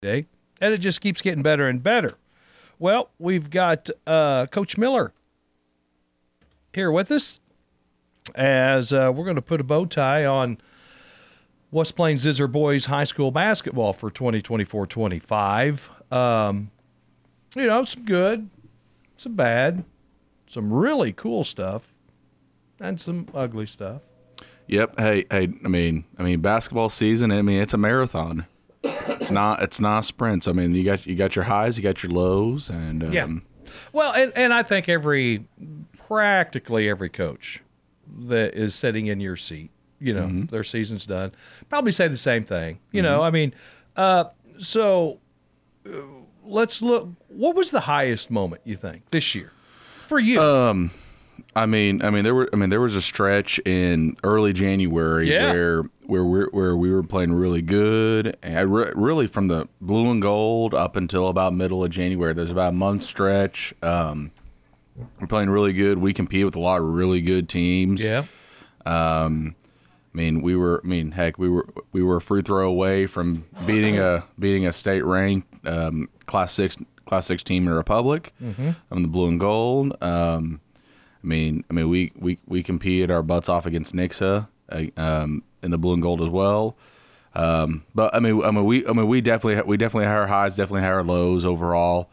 day, and it just keeps getting better and better. Well, we've got Coach Miller here with us as we're going to put a bow tie on West Plains Zizzer Boys High School basketball for 2024-25. Some good, some bad, some really cool stuff, and some ugly stuff. Yep. Hey. I mean, basketball season. I mean, it's a marathon. It's not a sprint. I mean, you got your highs, you got your lows, and yeah. Well, and I think practically every coach that is sitting in your seat, their season's done, probably say the same thing. So let's look. What was the highest moment you think this year for you? there was a stretch in early January where we were playing really good, and really from the blue and gold up until about middle of January. There's about a month stretch. We're playing really good. We compete with a lot of really good teams. Yeah. We were a free throw away from beating a state ranked Class 6 team in the Republic on the blue and gold. We competed our butts off against Nixa in the blue and gold as well. We definitely had our highs, definitely had our lows overall.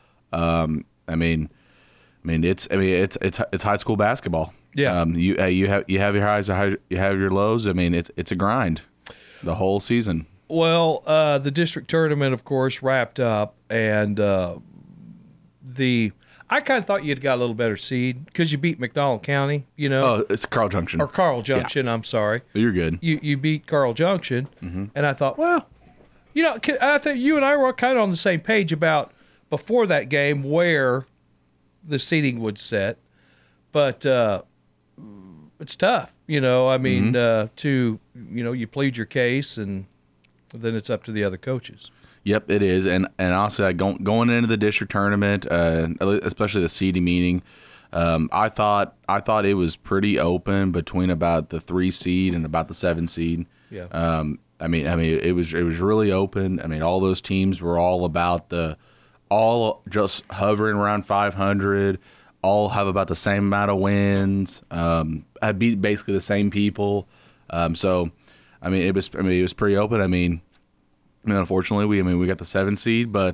It's high school basketball. Yeah. You have your highs, you have your lows. It's a grind the whole season. Well, the district tournament, of course, wrapped up, and I kind of thought you'd got a little better seed because you beat McDonald County, Oh, it's Carl Junction. Or Carl Junction, yeah. I'm sorry. You're good. You beat Carl Junction, and I thought, well, I think you and I were kind of on the same page about before that game where the seeding would set, but it's tough, you plead your case, and then it's up to the other coaches. Yep, it is, and also going into the district tournament, especially the seeding meeting, I thought it was pretty open between about the 3 seed and about the 7 seed. Yeah. It was really open. All those teams were all just hovering around 500. All have about the same amount of wins. I beat basically the same people. It was pretty open. Unfortunately, we got the 7 seed, but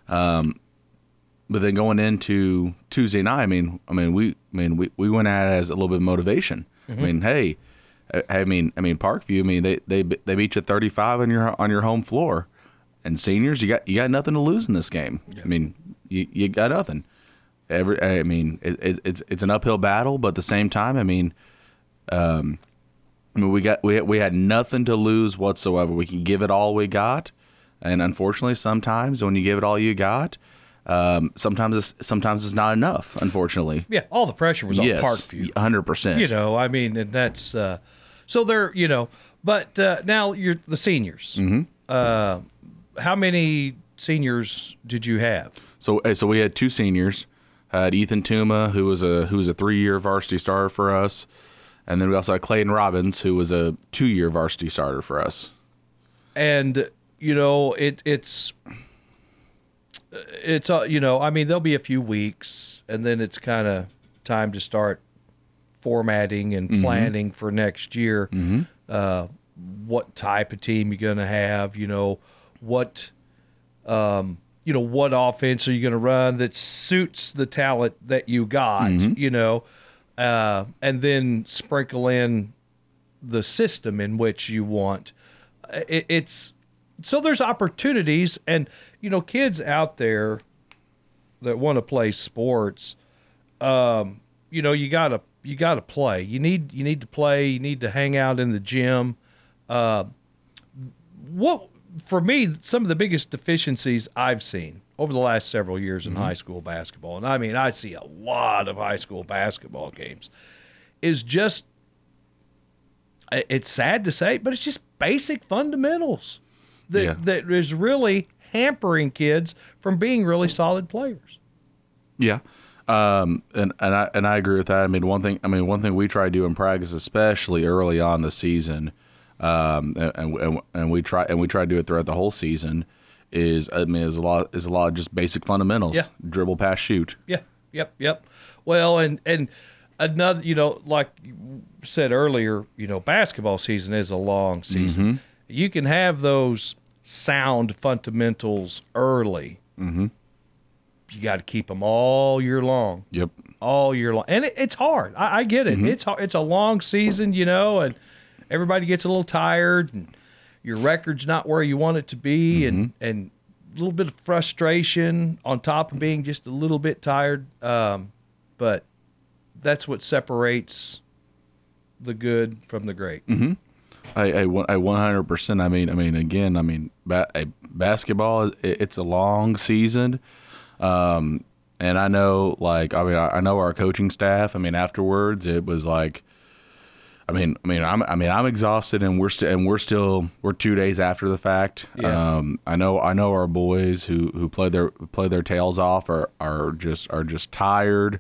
then going into Tuesday night, we went at it as a little bit of motivation. Hey, Parkview, they beat you 35 on your home floor, and seniors, you got nothing to lose in this game. Yeah. You got nothing. It's an uphill battle, but at the same time, we had nothing to lose whatsoever. We can give it all we got, and unfortunately, sometimes when you give it all you got, sometimes it's not enough. Unfortunately, yeah, all the pressure was on Parkview, 100%. And that's so they're but now you're the seniors. How many seniors did you have? So we had 2 seniors. Had Ethan Tuma, who was a 3-year varsity starter for us, and then we also had Clayton Robbins, who was a 2-year varsity starter for us. And it's there'll be a few weeks, and then it's kind of time to start formatting and planning for next year. What type of team you're going to have? What offense are you going to run that suits the talent that you got? And then sprinkle in the system in which you want. So there's opportunities, and kids out there that want to play sports, you gotta play. You need to play. You need to hang out in the gym. For me, some of the biggest deficiencies I've seen over the last several years in high school basketball, and I see a lot of high school basketball games, is just, it's sad to say, but it's just basic fundamentals that is really hampering kids from being really solid players. Yeah. And I agree with that. One thing we try to do in practice, especially early on the season, and we try to do it throughout the whole season, is a lot of just basic fundamentals. Yeah. Dribble, pass, shoot. Yeah. Yep. Well, and another, like you said earlier, basketball season is a long season. Mm-hmm. You can have those sound fundamentals early. Mm-hmm. You got to keep them all year long. Yep. All year long, and it's hard. I get it. Mm-hmm. It's hard. It's a long season, and everybody gets a little tired, and your record's not where you want it to be, Mm-hmm. and a little bit of frustration on top of being just a little bit tired. But that's what separates the good from the great. Mm-hmm. I 100%. Basketball, it's a long season. And I know, I know our coaching staff. Afterwards, it was like, I'm exhausted, and we're 2 days after the fact. Yeah. I know our boys who play their tails off are just tired.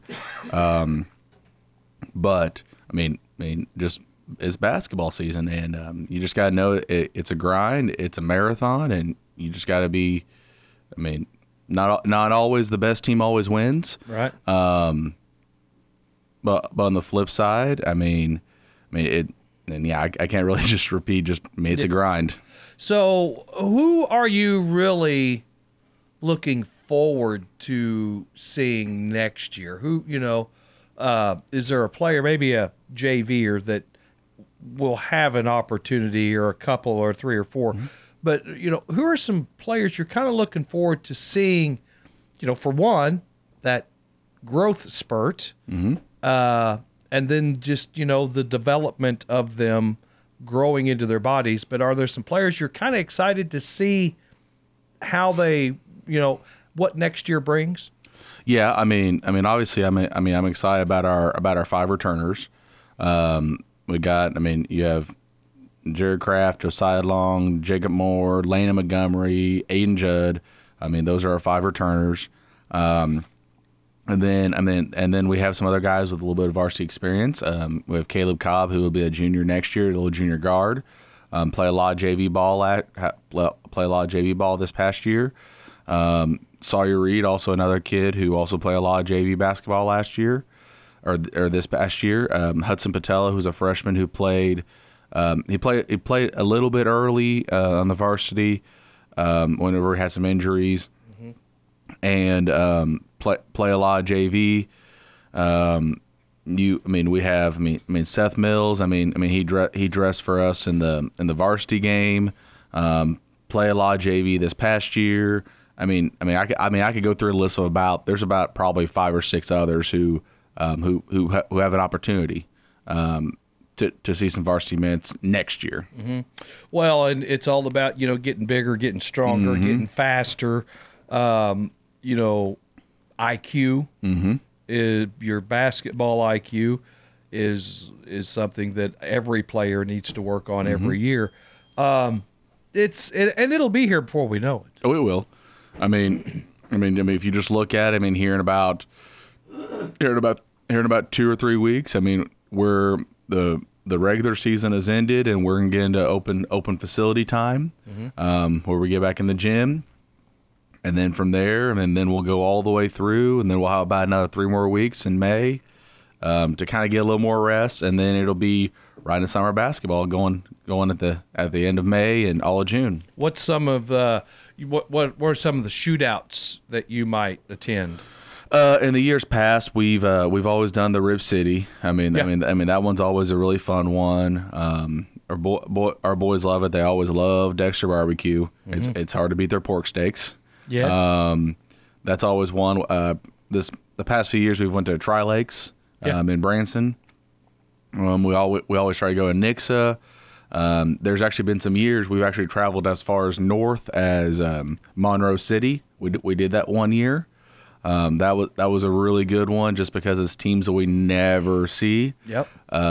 But just it's basketball season, and you just got to know it's a grind, it's a marathon, and you just got to be. Not always the best team always wins. Right. But on the flip side, I can't really just repeat. It's a grind. So, who are you really looking forward to seeing next year? Who, is there a player, maybe a JVer, that will have an opportunity, or a couple, or 3 or 4? Mm-hmm. But, who are some players you're kind of looking forward to seeing, for one, that growth spurt, Mm-hmm. and then just, the development of them growing into their bodies. But are there some players you're kind of excited to see how they, what next year brings? Yeah, obviously, I'm excited about our 5 returners. We got, you have Jared Kraft, Josiah Long, Jacob Moore, Lana Montgomery, Aiden Judd. Those are our 5 returners. And then we have some other guys with a little bit of varsity experience. We have Caleb Cobb, who will be a junior next year, a little junior guard. Play a lot of JV ball this past year. Sawyer Reed, also another kid who also played a lot of JV basketball last year, or this past year. Hudson Patella, who's a freshman who played. He played a little bit early on the varsity whenever he had some injuries, mm-hmm. and play a lot of JV. We have Seth Mills. He dressed for us in the varsity game. Play a lot of JV this past year. I could go through a list of there's about probably 5 or 6 others who have an opportunity to see some varsity minutes next year. Mm-hmm. Well, and it's all about getting bigger, getting stronger, mm-hmm. getting faster. IQ, mm-hmm. is your basketball IQ is something that every player needs to work on, mm-hmm. every year. And it'll be here before we know it. Oh, it will. If you just look at it, here in about 2 or 3 weeks, we're the regular season has ended, and we're gonna get into open facility time, mm-hmm. Where we get back in the gym, and then from there, and then we'll go all the way through, and then we'll have about another 3 more weeks in May, to kind of get a little more rest, and then it'll be right into summer basketball going at the end of May and all of June. What's some of what are some of the shootouts that you might attend? In the years past, we've always done the Rib City. That one's always a really fun one. Our boys love it. They always love Dexter Barbecue. Mm-hmm. It's hard to beat their pork steaks. Yes. That's always one. The past few years we've went to Tri Lakes, in Branson. We always try to go to Nixa. There's actually been some years we've actually traveled as far as north as Monroe City. We did that one year. That was a really good one, just because it's teams that we never see. Yep.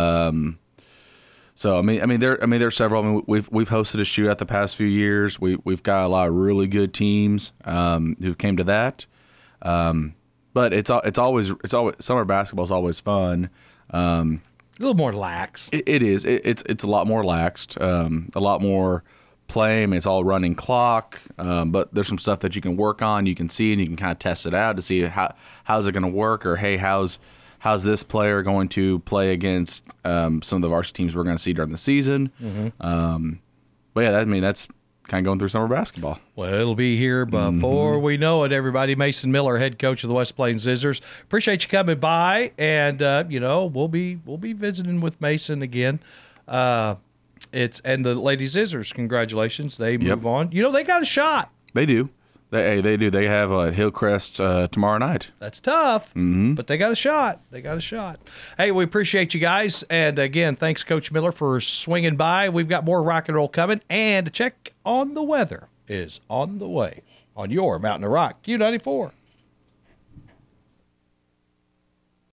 So there's several. We've hosted a shootout the past few years. We've got a lot of really good teams who came to that. But it's always summer basketball is always fun. A little more lax. It is. It's a lot more laxed. A lot more play. I mean, it's all running clock, but there's some stuff that you can work on. You can see and you can kind of test it out to see how's it going to work, or hey, how's this player going to play against some of the varsity teams we're going to see during the season. But yeah, that's kind of going through summer basketball. Well, it'll be here before we know it, everybody. Mason Miller, head coach of the West Plains Scissors. Appreciate you coming by, and we'll be visiting with Mason again. And the Lady Scissors, congratulations, they move on. They got a shot. They do. They do. They have Hillcrest tomorrow night. That's tough, but they got a shot. Hey, we appreciate you guys. And again, thanks, Coach Miller, for swinging by. We've got more rock and roll coming. And a check on the weather is on the way on your Mountain of Rock Q94.